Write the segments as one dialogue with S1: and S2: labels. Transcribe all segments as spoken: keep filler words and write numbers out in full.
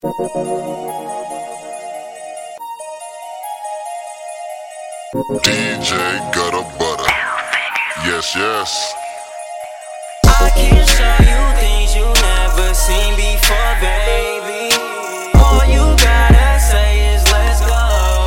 S1: D J Gutter Butter. Yes, yes.
S2: I can show you things you never seen before, baby. All you gotta say is let's go.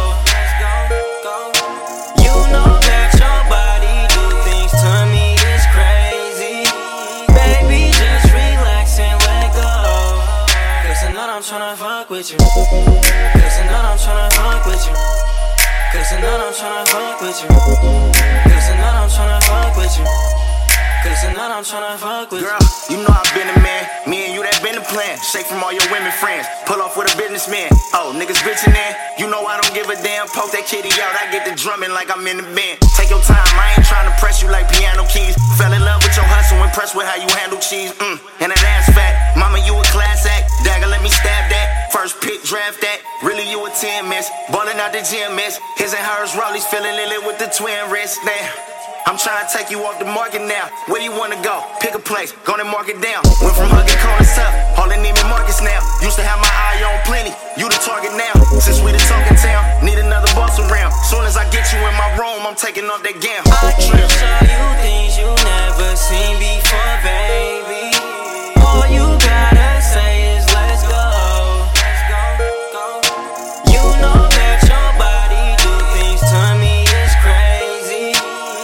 S2: You know that your body do things to me, it's crazy. Baby, just relax and let go. Cause tonight I'm tryna fuck with you. Cause tonight I'm tryna fuck with you. Cause tonight I'm tryna fuck with you. Cause tonight I'm tryna fuck with you. Cause tonight I'm tryna fuck with you.
S3: Girl, you know I've been a man. Me and you, that been the plan. Shake from all your women friends. Pull off with a businessman. Oh, niggas bitchin' in. You know I don't give a damn. Poke that kitty out. I get the drumming like I'm in the band. Take your time. I ain't tryna press you like piano keys. Fell in love with your hustle. Impressed with how you handle cheese. Mm, and that ass fat. Mama, you a class act. Dagger, let me stab that. First pick, draft that. Really, you a ten miss. Ballin' out the gym miss. His and hers, Rollies feeling Lily with the twin wrists. Damn. I'm trying to take you off the market now. Where do you wanna go? Pick a place, gonna mark it down. Went from hugging corners up, all in Neiman Marcus now. Used to have my eye on plenty, you the target now. Since we the talking town, need another boss around. Soon as I get you in my room, I'm taking off that gown.
S2: I can show you things you never seen before, baby. All you gotta say is let's go. You know that your body do things to me, it's crazy.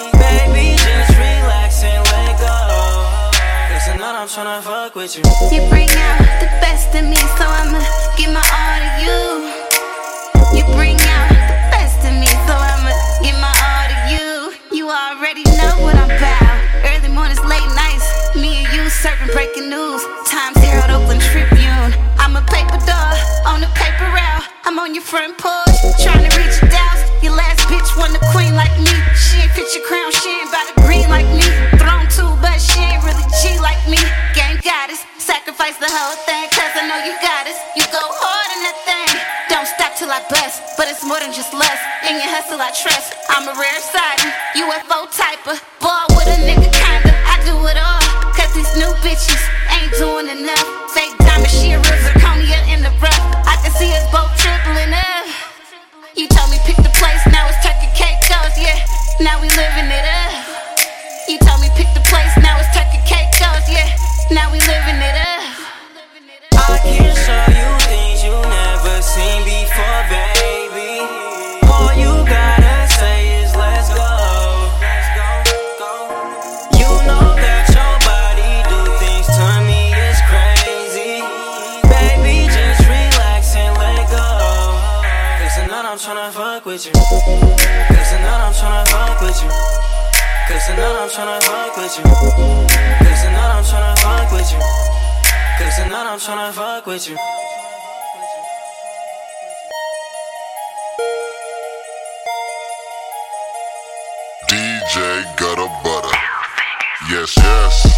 S2: I'm tryna fuck with you.
S4: You bring out the best in me, so I'ma give my all to you. You bring out the best in me, so I'ma give my all to you. You already know what I'm about. Early mornings, late nights, me and you serving breaking news. Times Herald, Oakland Tribune. I'm a paper dog on the paper route. I'm on your front porch, trying to reach your doubts. Your last bitch won the queen like me. She ain't fit your crown, she ain't about the green like me. Thrown too, but she ain't really G like me. Game goddess, sacrifice the whole thing, cause I know you got us. You go hard in that thing. Don't stop till I bless, but it's more than just lust. In your hustle I trust, I'm a rare sighting, U F O typer. Ball with a nigga kinda, I do it all. Cause these new bitches ain't doing enough. Fake diamond, she a real zirconia in the rough. I can see us both tripling up. You told me pick the place, now it's turkey cake goes, yeah. Now we living it up. You told me pick the place, now it's turkey cake goes, yeah. Now we living it up.
S2: I can show you things you never seen before, baby. All you gotta say is let's go. You know that your body do things to me, it's crazy. Baby, just relax and let go. Cause tonight I'm tryna fuck with you. Cause tonight I'm tryna fuck with you. Cause tonight I'm tryna fuck with you. Cause tonight I'm tryna fuck with you. Cause tonight I'm tryna fuck with you.
S1: D J Gutter Butter. Yes, yes.